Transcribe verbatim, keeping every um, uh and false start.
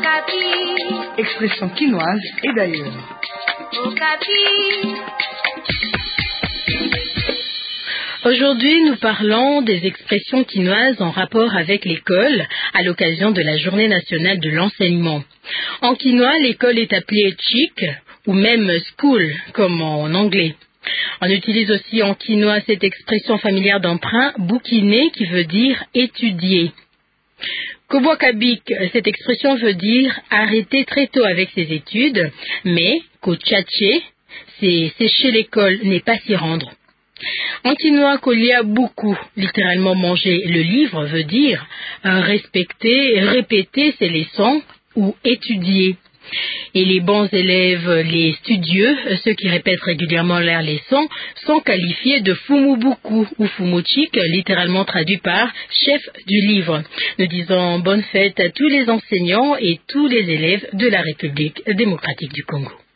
Expression quinoise et d'ailleurs. Aujourd'hui, nous parlons des expressions quinoises en rapport avec l'école à l'occasion de la Journée nationale de l'enseignement. En quinois, l'école est appelée chic ou même school comme en anglais. On utilise aussi en quinois cette expression familière d'emprunt bouquiner qui veut dire étudier. Kobwakabik, cette expression veut dire arrêter très tôt avec ses études, mais kochache, c'est sécher l'école, n'est pas s'y rendre. En quinois, kolia beaucoup, littéralement manger le livre, veut dire euh, respecter, répéter ses leçons ou étudier. Et les bons élèves, les studieux, ceux qui répètent régulièrement leurs leçons, sont qualifiés de fumubuku ou fumuchik, littéralement traduit par chef du livre. Nous disons bonne fête à tous les enseignants et tous les élèves de la République démocratique du Congo.